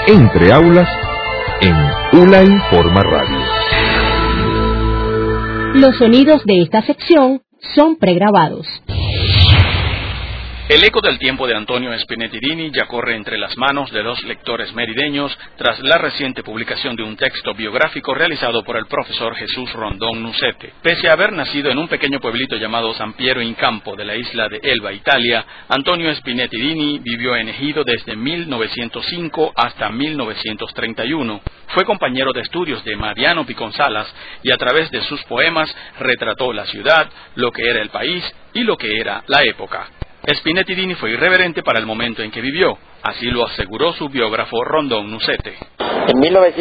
Entre Aulas, en ULA Informa Radio. Los sonidos de esta sección son pregrabados. El eco del tiempo de Antonio Spinetti Dini ya corre entre las manos de dos lectores merideños tras la reciente publicación de un texto biográfico realizado por el profesor Jesús Rondón Nucete. Pese a haber nacido en un pequeño pueblito llamado San Piero in Campo de la isla de Elba, Italia, Antonio Spinetti Dini vivió en Ejido desde 1905 hasta 1931. Fue compañero de estudios de Mariano Piconsalas y a través de sus poemas retrató la ciudad, lo que era el país y lo que era la época. Spinetti Dini fue irreverente para el momento en que vivió, así lo aseguró su biógrafo Rondón Nucete. En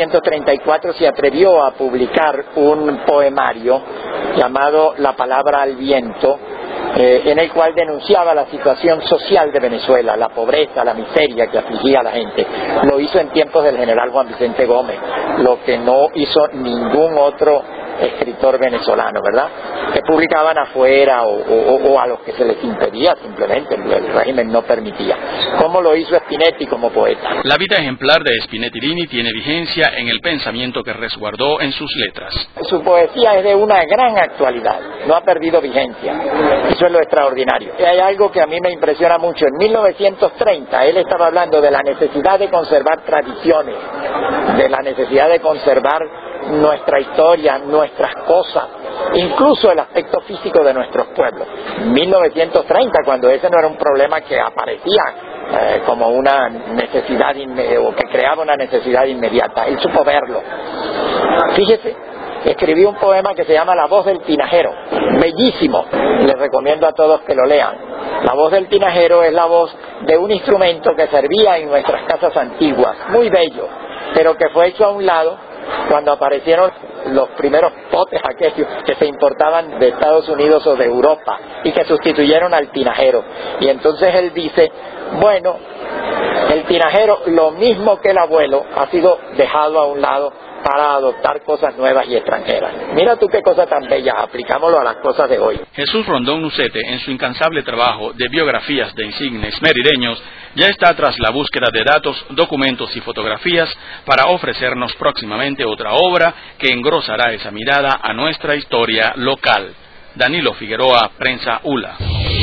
1934 se atrevió a publicar un poemario llamado La palabra al viento, en el cual denunciaba la situación social de Venezuela, la pobreza, la miseria que afligía a la gente. Lo hizo en tiempos del general Juan Vicente Gómez, lo que no hizo ningún otro escritor venezolano, ¿verdad? Que publicaban afuera o a los que se les impedía simplemente, el régimen no permitía. ¿Cómo lo hizo Spinetti como poeta? La vida ejemplar de Spinetti Dini tiene vigencia en el pensamiento que resguardó en sus letras. Su poesía es de una gran actualidad, no ha perdido vigencia. Eso es lo extraordinario. Y hay algo que a mí me impresiona mucho. En 1930 él estaba hablando de la necesidad de conservar tradiciones, de la necesidad de conservar nuestra historia, nuestras cosas, incluso el aspecto físico de nuestros pueblos. En 1930, cuando ese no era un problema que aparecía como una necesidad o que creaba una necesidad inmediata, él supo verlo. Fíjese, escribí un poema que se llama La voz del tinajero, bellísimo, les recomiendo a todos que lo lean. La voz del tinajero es la voz de un instrumento que servía en nuestras casas antiguas, muy bello, pero que fue hecho a un lado cuando aparecieron los primeros potes aquellos que se importaban de Estados Unidos o de Europa y que sustituyeron al tinajero. Y entonces él dice, bueno, el tinajero, lo mismo que el abuelo, ha sido dejado a un lado para adoptar cosas nuevas y extranjeras. Mira tú qué cosa tan bella, aplicámoslo a las cosas de hoy. Jesús Rondón Nucete, en su incansable trabajo de biografías de insignes merideños, ya está tras la búsqueda de datos, documentos y fotografías para ofrecernos próximamente otra obra que engrosará esa mirada a nuestra historia local. Danilo Figueroa, Prensa ULA.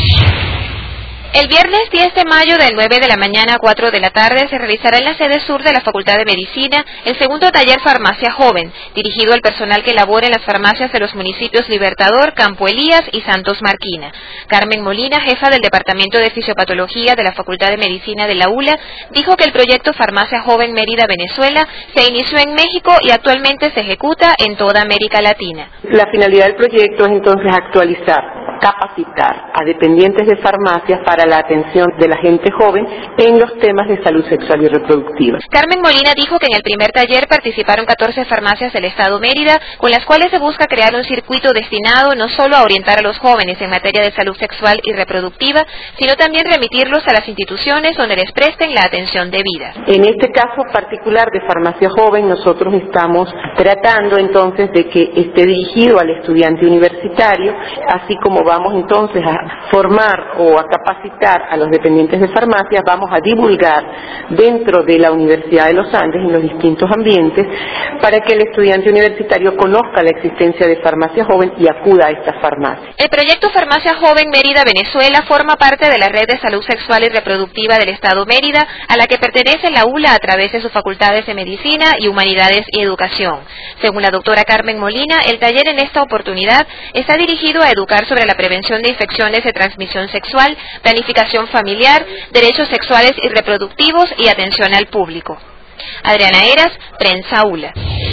El viernes 10 de mayo de 9 de la mañana a 4 de la tarde se realizará en la sede sur de la Facultad de Medicina el segundo taller Farmacia Joven, dirigido al personal que labora en las farmacias de los municipios Libertador, Campo Elías y Santos Marquina. Carmen Molina, jefa del Departamento de Fisiopatología de la Facultad de Medicina de la ULA, dijo que el proyecto Farmacia Joven Mérida Venezuela se inició en México y actualmente se ejecuta en toda América Latina. La finalidad del proyecto es entonces actualizar, capacitar a dependientes de farmacias para la atención de la gente joven en los temas de salud sexual y reproductiva. Carmen Molina dijo que en el primer taller participaron 14 farmacias del Estado Mérida, con las cuales se busca crear un circuito destinado no solo a orientar a los jóvenes en materia de salud sexual y reproductiva, sino también remitirlos a las instituciones donde les presten la atención debida. En este caso particular de Farmacia Joven, nosotros estamos tratando entonces de que esté dirigido al estudiante universitario, así como vamos entonces a formar o a capacitar a los dependientes de farmacias, vamos a divulgar dentro de la Universidad de los Andes en los distintos ambientes para que el estudiante universitario conozca la existencia de Farmacia Joven y acuda a estas farmacias. El proyecto Farmacia Joven Mérida Venezuela forma parte de la Red de Salud Sexual y Reproductiva del Estado Mérida, a la que pertenece la ULA a través de sus facultades de Medicina y Humanidades y Educación. Según la doctora Carmen Molina, el taller en esta oportunidad está dirigido a educar sobre la prevención de infecciones de transmisión sexual, planificación familiar, derechos sexuales y reproductivos y atención al público. Adriana Heras, Prensa ULA.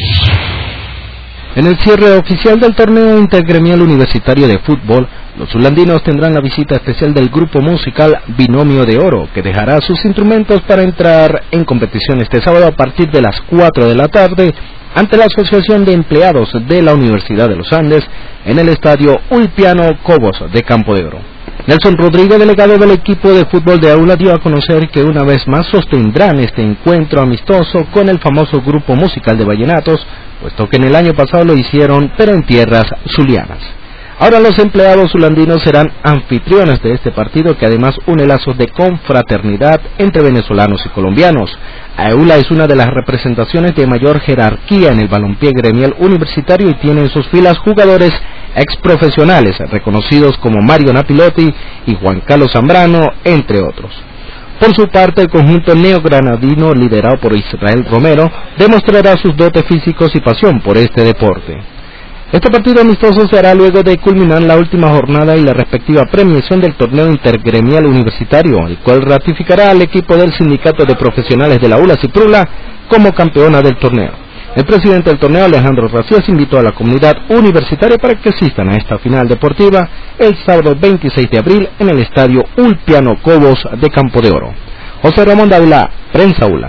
En el cierre oficial del torneo intergremial universitario de fútbol, los ulandinos tendrán la visita especial del grupo musical Binomio de Oro, que dejará sus instrumentos para entrar en competición este sábado a partir de las 4 de la tarde ante la Asociación de Empleados de la Universidad de los Andes en el estadio Ulpiano Cobos de Campo de Oro. Nelson Rodríguez, delegado del equipo de fútbol de Aula, dio a conocer que una vez más sostendrán este encuentro amistoso con el famoso grupo musical de vallenatos, puesto que en el año pasado lo hicieron, pero en tierras zulianas. Ahora los empleados zulandinos serán anfitriones de este partido que además une lazos de confraternidad entre venezolanos y colombianos. AEULA es una de las representaciones de mayor jerarquía en el balompié gremial universitario y tiene en sus filas jugadores exprofesionales reconocidos como Mario Napilotti y Juan Carlos Zambrano, entre otros. Por su parte, el conjunto neogranadino, liderado por Israel Romero, demostrará sus dotes físicos y pasión por este deporte. Este partido amistoso se hará luego de culminar la última jornada y la respectiva premiación del torneo intergremial universitario, el cual ratificará al equipo del Sindicato de Profesionales de la ULA Ciprula como campeona del torneo. El presidente del torneo, Alejandro Racías, invitó a la comunidad universitaria para que asistan a esta final deportiva el sábado 26 de abril en el estadio Ulpiano Cobos de Campo de Oro. José Ramón Dávila, Prensa ULA.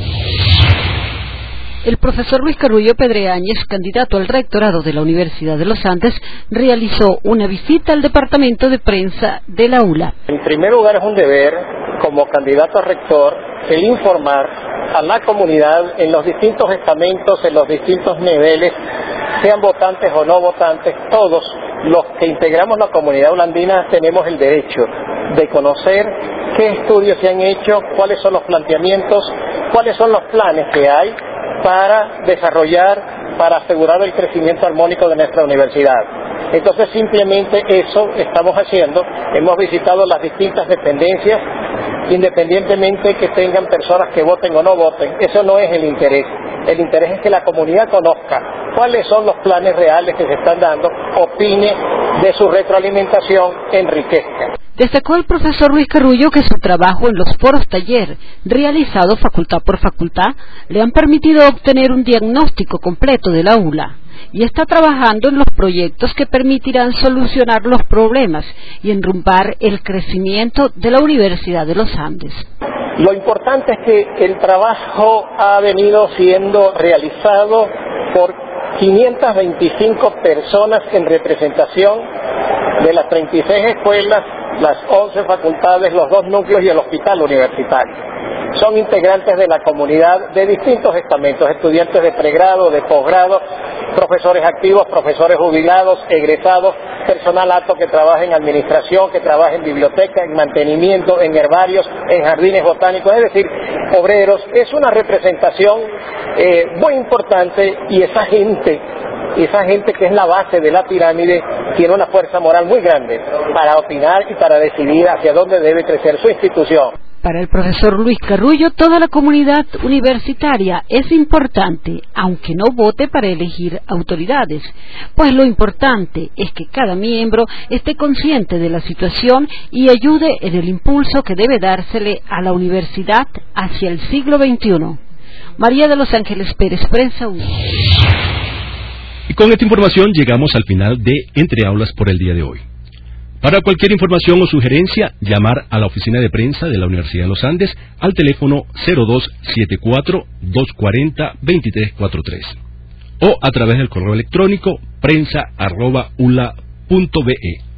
El profesor Luis Carullo Pedreañez, candidato al rectorado de la Universidad de los Andes, realizó una visita al departamento de prensa de la ULA. En primer lugar, es un deber, como candidato a rector, el informar a la comunidad en los distintos estamentos, en los distintos niveles, sean votantes o no votantes, todos los que integramos la comunidad ulandina tenemos el derecho de conocer qué estudios se han hecho, cuáles son los planteamientos, cuáles son los planes que hay para desarrollar, para asegurar el crecimiento armónico de nuestra universidad. Entonces simplemente eso estamos haciendo. Hemos visitado las distintas dependencias, independientemente que tengan personas que voten o no voten. Eso no es el interés. El interés es que la comunidad conozca cuáles son los planes reales que se están dando, opine de su retroalimentación, enriquezca. Destacó el profesor Luis Carullo que su trabajo en los foros taller, realizado facultad por facultad, le han permitido obtener un diagnóstico completo de la ULA y está trabajando en los proyectos que permitirán solucionar los problemas y enrumbar el crecimiento de la Universidad de los Andes. Lo importante es que el trabajo ha venido siendo realizado por 525 personas en representación de las 36 escuelas, las 11 facultades, los 2 núcleos y el hospital universitario. Son integrantes de la comunidad de distintos estamentos, estudiantes de pregrado, de posgrado, profesores activos, profesores jubilados, egresados, personal alto que trabaja en administración, que trabaja en biblioteca, en mantenimiento, en herbarios, en jardines botánicos, es decir, obreros. Es una representación muy importante y esa gente que es la base de la pirámide tiene una fuerza moral muy grande para opinar y para decidir hacia dónde debe crecer su institución. Para el profesor Luis Carullo, toda la comunidad universitaria es importante, aunque no vote para elegir autoridades, pues lo importante es que cada miembro esté consciente de la situación y ayude en el impulso que debe dársele a la universidad hacia el siglo XXI. María de los Ángeles Pérez, Prensa ULA. Y con esta información llegamos al final de Entre Aulas por el día de hoy. Para cualquier información o sugerencia, llamar a la oficina de prensa de la Universidad de los Andes al teléfono 0274-240-2343 o a través del correo electrónico prensa@ula.be.